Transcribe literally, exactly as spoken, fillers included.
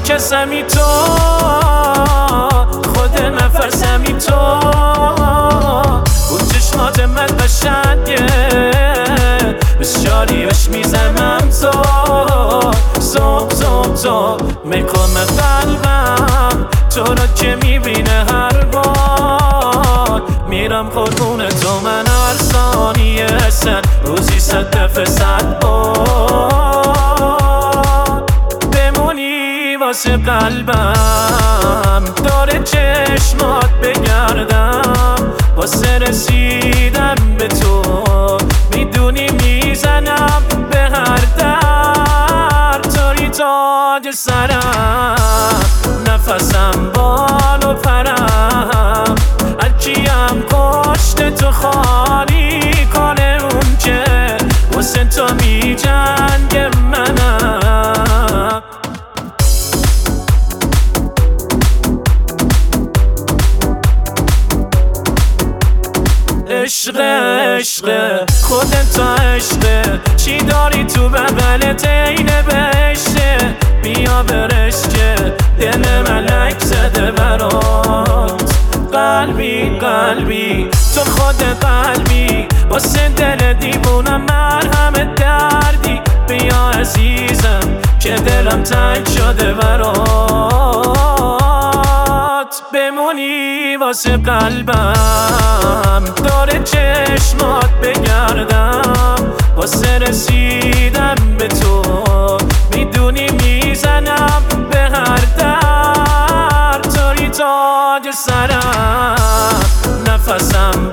کسمی تو، خود نفسمی تو. اون چشمات من قشنگه، بسیاری بهش میزنم تو. تو تو تو میکنه قلبم تو را که میبینه هر بار. میرم قربون تو من هر ثانیه، اصلا روزی صد دفعه صد بار. بمونی واسه قلبم، داره چشمات بگردم. واسه رسیدن به تو میدونی میزنم به هر در. توی تاج سرم، نفسم بال و پرم. هرکیم پشت تو خالی کنه، اون که واسه تو می جنگ منم. عشق عشق خودت تو عشقه، چی داری تو بغلت عین بهشته. بیا برش که دل ملک زده برات. قلبی قلبی تو خود قلبی، واسه دل دیوونم مرهم دردی. بیا عزیزم که دلم تنگ شده برات. بمونی واسه قلبم، داره چشمات بگردم. واسه رسیدن به تو میدونی میزنم به هر در. توی تاج سرم، نفسم